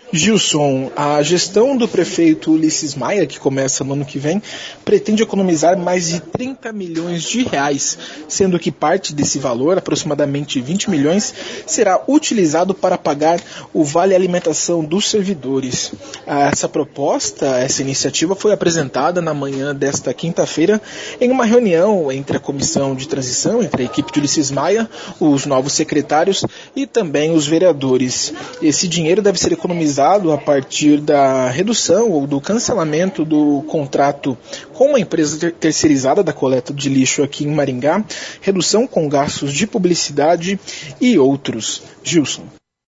Gilson, a gestão do prefeito Ulisses Maia, que começa no ano que vem, pretende economizar mais de 30 milhões de reais, sendo que parte desse valor, aproximadamente 20 milhões, será utilizado para pagar o vale alimentação dos servidores. Essa proposta, essa iniciativa foi apresentada na manhã desta quinta-feira em uma reunião entre a comissão de transição, entre a equipe de Ulisses Maia, os novos secretários e também os vereadores. Esse dinheiro deve ser economizado a partir da redução ou do cancelamento do contrato com uma empresa terceirizada da coleta de lixo aqui em Maringá, redução com gastos de publicidade e outros. Gilson.